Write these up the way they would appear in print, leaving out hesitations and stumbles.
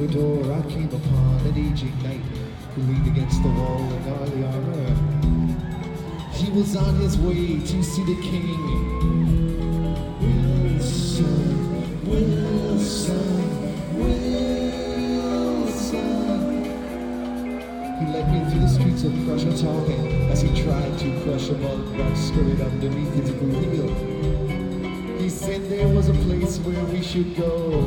corridor I came upon an aging knight who leaned against the wall in gnarly armor. He was on his way to see the king. Wilson, Wilson, Wilson. He led me through the streets of Prussia talking as he tried to crush a bug that scurried underneath his boot heel. He said there was a place where we should go.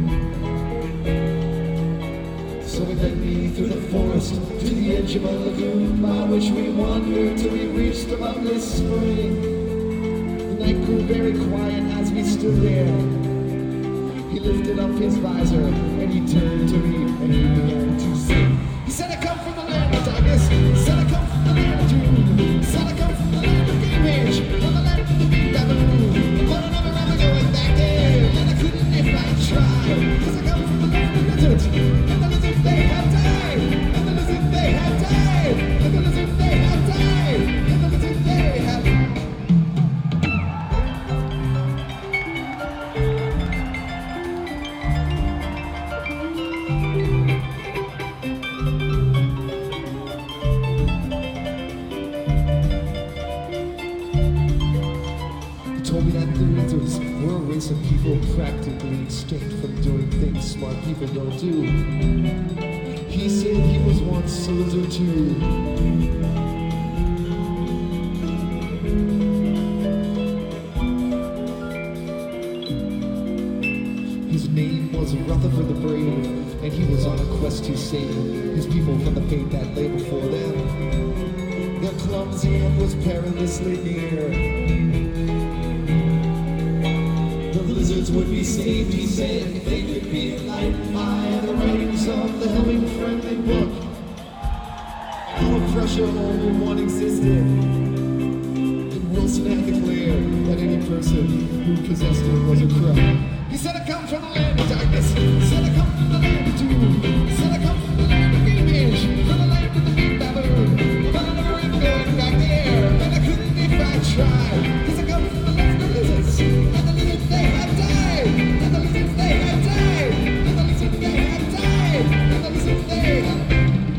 So he led me through the forest to the edge of a lagoon by which we wandered till we reached a loveless spring. The night grew very quiet as we stood there. He lifted up his visor and he turned to me and he began to sing. He said, I come from the land of darkness. He said, I come from the land of doom. He said, I come from the land of Gamehenge, from the land of the big baboon. But I never ever going back there, and I couldn't if I tried. Cause I come from the land of lizards, and the lizards they have died, and the lizards they have died, and the lizards they have died, and the lizards they have died. Told me that the lizards were a race of people practically extinct from doing things smart people don't do. He said he was once a lizard too. His name was Rutherford the Brave, and he was on a quest to save his people from the fate that lay before them. Their clumsy end was perilously near. The lizards would be saved, he said, if they could be enlightened by the writings of the Helming Friendly book. All of Prussia only one existed, and Wilson had declared that any person who possessed it was a crook. He said, I come from the land of darkness. He said, I come from the land of doom. He said, I come from the land of Gamehenge, from the land of the big baboon. But I never even going back there, and I couldn't if I tried. Cause I come from the land of lizards, and the lizards they have died, and the lizards they have died, and the lizards they have died, and the lizards they have died.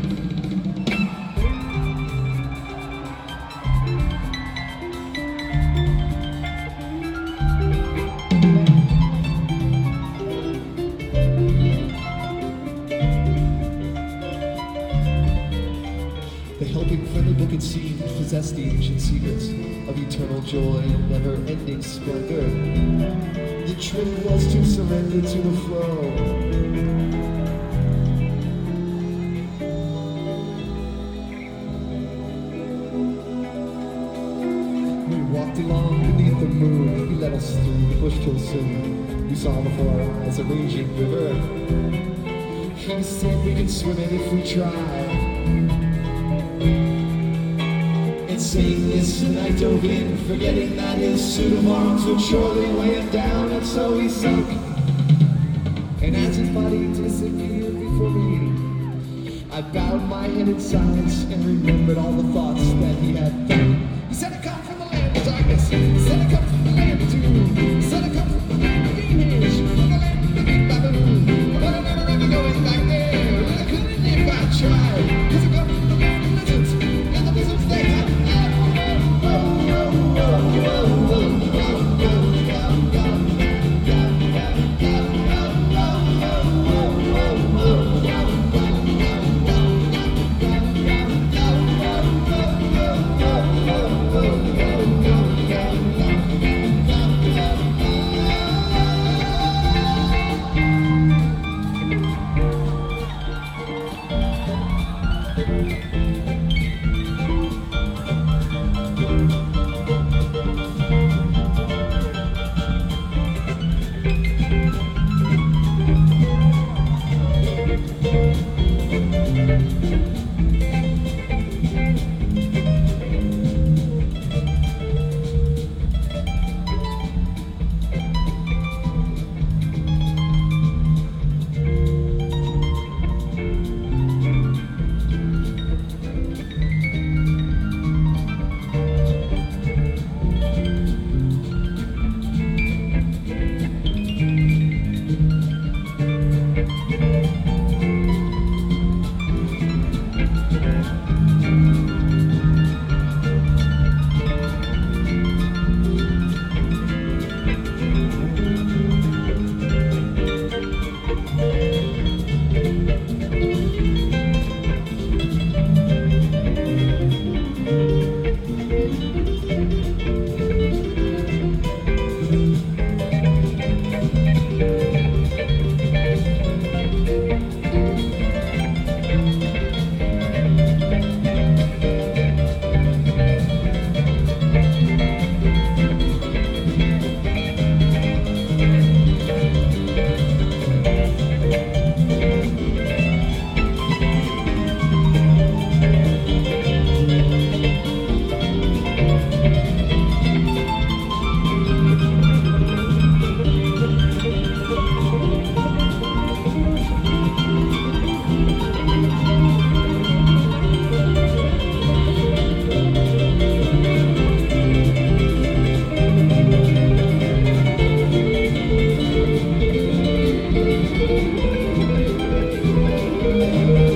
The Helping Friendly book, it seemed, possessed the ancient secrets of eternal joy and never-ending splendor. The trick was to surrender to the flow. We walked along beneath the moon. He led us through the bush till soon we saw before our eyes a raging river. He said we could swim it if we tried. And saying this, and I dove in, forgetting that his suit of arms would surely weigh him down, and so he sunk. And as his body disappeared before me, I bowed my head in silence and remembered all the thoughts that he had thought. He said, I come from the land of darkness. He said, I come from the land of doom. He said, I come from the land of Gamehenge, from the land of the big baboon. But I'm never ever going back there, and I couldn't if I tried. Cause I come from the land of lizards, and the lizards they have died. Thank you.